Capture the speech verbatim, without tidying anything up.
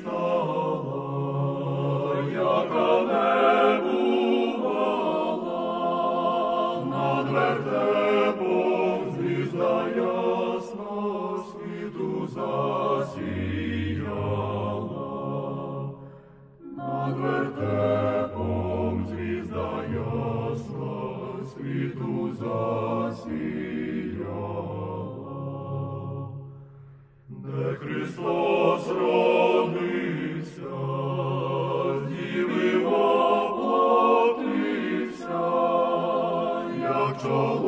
стала, яка не бувала, над вертепом звізда ясна світу засіяла, над вертепом звізда ясна світу засіяла, де Христос родився, з діви воплотився, як чоловік.